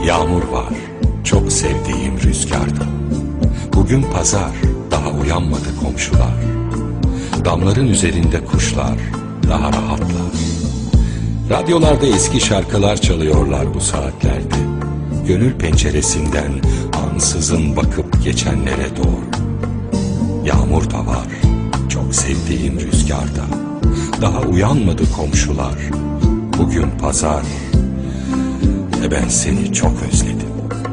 Yağmur var, çok sevdiğim rüzgarda. Bugün pazar, daha uyanmadı komşular. Damların üzerinde kuşlar, daha rahatlar. Radyolarda eski şarkılar çalıyorlar bu saatlerde. Gönül penceresinden ansızın bakıp geçenlere doğru. Yağmur da var, çok sevdiğim rüzgarda. Daha uyanmadı komşular. Bugün pazar ve ben seni çok özledim.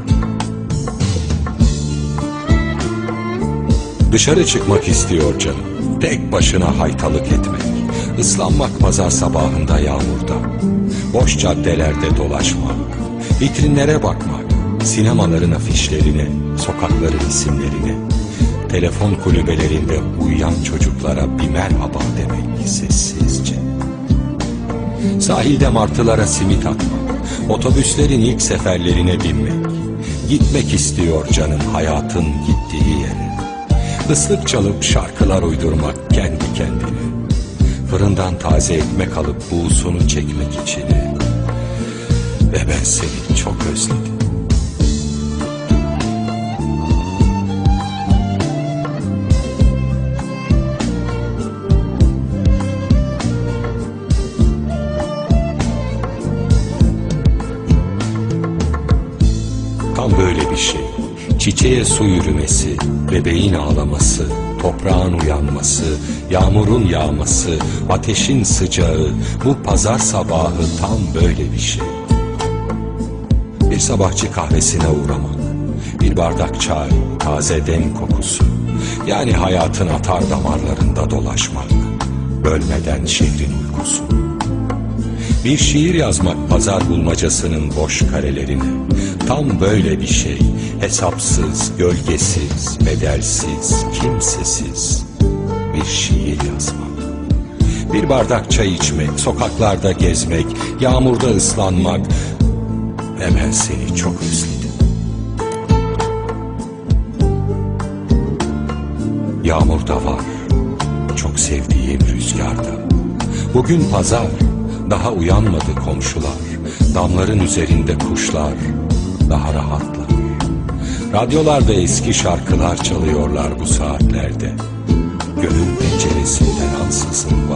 Dışarı çıkmak istiyor canım, tek başına haytalık etmek, ıslanmak pazar sabahında yağmurda, boş caddelerde dolaşmak, vitrinlere bakmak, sinemaların afişlerine, sokakların isimlerine, telefon kulübelerinde uyuyan çocuklara bir merhaba demek sessizce. Sahilde martılara simit atmak, otobüslerin ilk seferlerine binmek, gitmek istiyor canım hayatın gittiği yere. Islık çalıp şarkılar uydurmak kendi kendine, fırından taze ekmek alıp buğusunu çekmek içine. Ve ben seni çok özledim. Tam böyle bir şey. Çiçeğe su yürümesi, bebeğin ağlaması, toprağın uyanması, yağmurun yağması, ateşin sıcağı, bu pazar sabahı tam böyle bir şey. Bir sabahçı kahvesine uğramak, bir bardak çay, taze dem kokusu, yani hayatın atar damarlarında dolaşmak, bölmeden şehrin uykusu. Bir şiir yazmak pazar bulmacasının boş karelerine, tam böyle bir şey, hesapsız, gölgesiz, bedelsiz, kimsesiz bir şiir yazmak. Bir bardak çay içmek, sokaklarda gezmek, yağmurda ıslanmak ve ben seni çok özledim. Yağmur da var, çok sevdiğim rüzgarda. Bugün pazar, daha uyanmadı komşular, damların üzerinde kuşlar, daha rahatlar. Radyolarda eski şarkılar çalıyorlar bu saatlerde. Gönül penceresinden ansızın